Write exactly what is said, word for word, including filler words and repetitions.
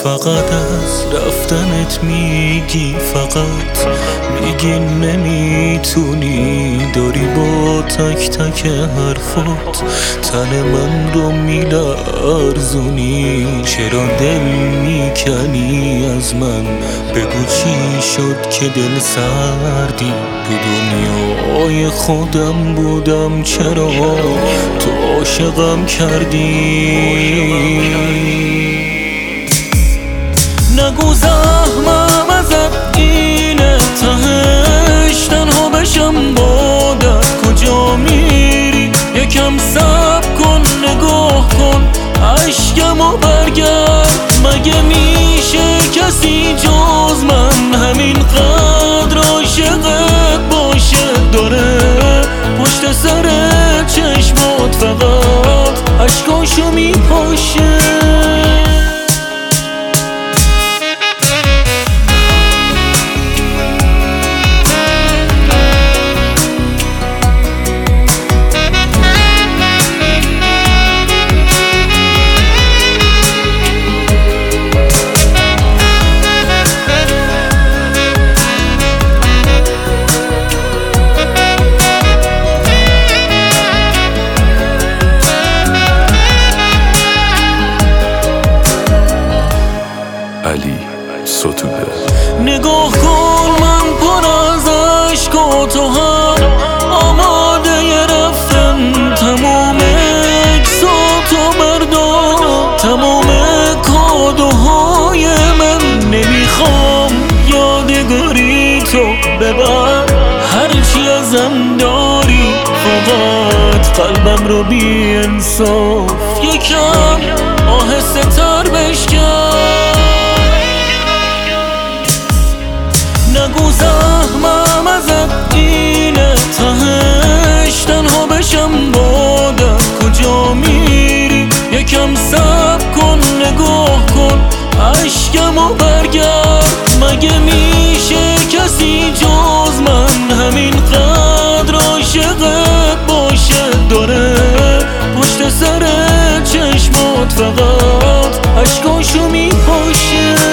فقط از رفتنت میگی، فقط میگی نمیتونی، داری با تک تک حرفات تن من رو میلرزونی. چرا دل میکنی از من؟ بگو چی شد که دل سردی؟ تو دنیای خودم بودم، چرا تو عاشقم کردی؟ نگو زحمم ازت اینه، تهش تنها بشم با درد. کجا میری؟ یکم صبر کن، نگاه کن عشقمو برگرد. مگه میشه کسی جز من همین قدر عاشقت باشه؟ داره پشت سر چشمات فقط عشقاشو میپاشه. علی ستوده. نگاه کن من پر از عشق و تو هم آماده رفتن. تمام عکساتو بردار، تمام کادوهای من. نمیخوام یادگاری تو ببر، هرچی ازم داری فقط قلبم رو بی انصاف یکم آهسته تر بشکن. نگو زحمم ازت اینه، تهش تنها بشم با درد. کجا میری؟ یکم صبر کن، نگاه کن عشقمو برگرد. مگه میشه کسی جز من همین قدر عاشقت باشه؟ داره پشت سر چشمات فقط عشقاشو میپاشه.